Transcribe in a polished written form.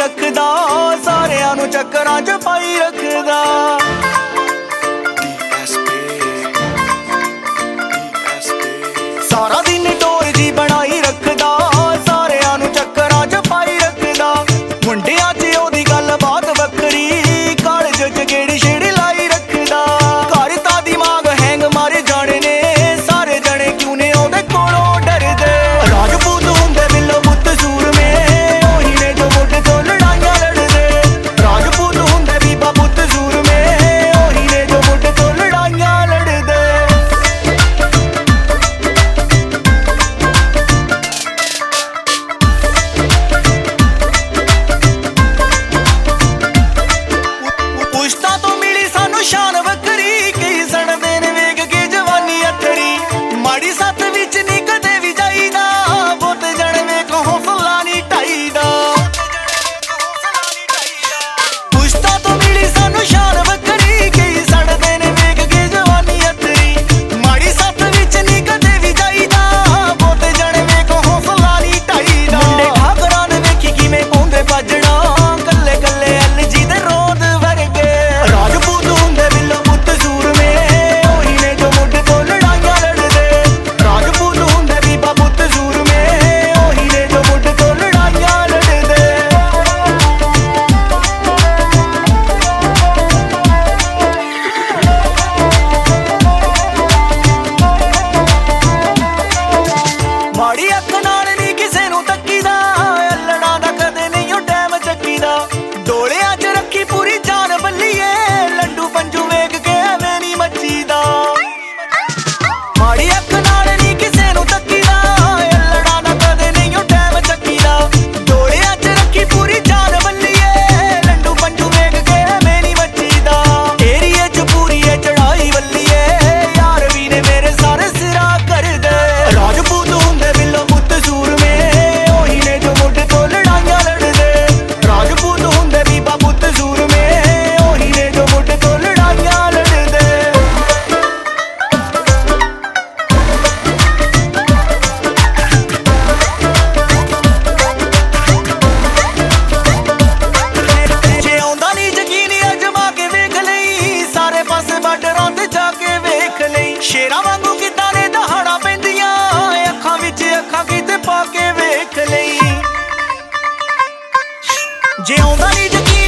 रखदा, सारियां नूं चक्करां च पाई रखदा। सारा दिन डोर जी बनाई रखदा, सारियां नूं चक्करां च पाई रखदा। मुंडियां च ओहदी गल बात वक्खरी, कालज च गेड़ी छेड़ी लाई रखदा। घर दा दिमाग हैंग मारे जाने ने, सारे जने क्यों ने ओहदे कोलों डरदे। राजपूत हुंदे बिल्लो पुत्त सूरमे, ओही ने जो मुंड तो लड़ाइयां लड़दे। राजपूत हुंदे बीबा पुत्त सूरमे, ओही ने जो मुंड तो लड़ाइयां लड़दे। पुश्ता तो मिली सानू शान वक्करी, कई सड़दे ने वेख के जवानी अथरी। माड़ी सत्त विच नी कदे भी जाईदा, बुत जण वेख हौसला नी ढाईदा। पुश्ता तो मिली सानू शान वक्करी, कई सड़दे ने वेख के जवानी अथरी। माड़ी सत्त विच नी कदे भी जाईदा, बुत जण वेख हौसला नी ढाईदा। मुंडे ठाकरां ने वेखी किवें पौंदे भजणा, कल्ले कल्ले LG दे रोद वर्गे। राजपूत हुंदे बिल्लो पुत्त सूरमे, ओही ने जो मुंड तो लड़ाइयां लड़दे। राजपूत हुंदे बीबा पुत्त सूरमे, ओही ने जो मुंड तो लड़ाइयां लड़दे। माड़ी अख नाल नी किसे नूं तक्कीदा, अल्लड़ां दा कदे नहीं ओ टैम चक्कीदा। डोलियां च रखी पूरी जान बल्लीए, लड्डू पंजू वेख के एवें नी मच्चीदा। माड़ी अख नाल नी किसे नूं तक्कीदा, अल्लड़ां दा कदे नहीं ओ टैम चक्कीदा। डोलियां च रखी पूरी जान बल्लीए, लड्डू पंजू वेख के एवें नी मच्चीदा। एरिये च पूरी ए चढ़ाई बल्लीए, यार वी ने मेरे सारे सिरा कर दे। राजपूत हुंदे बिल्लो पुत्त सूरमे, ओही ने जो मुंड तो लड़ाइयां लड़दे। राजपूत हुंदे बीबा पुत्त सूरमे, ओही ने जो मुंड तो लड़ाइयां लड़दे। जे आउंदा नी यकीन अजमा के वेख लई, सारे पासे बार्डरां ते जाके वेख लई। शेरां वांगू किदां ने दहाड़ां पैंदियां, अखां विच अखां किते पा के वेख लई। जे आउंदा नी यकीन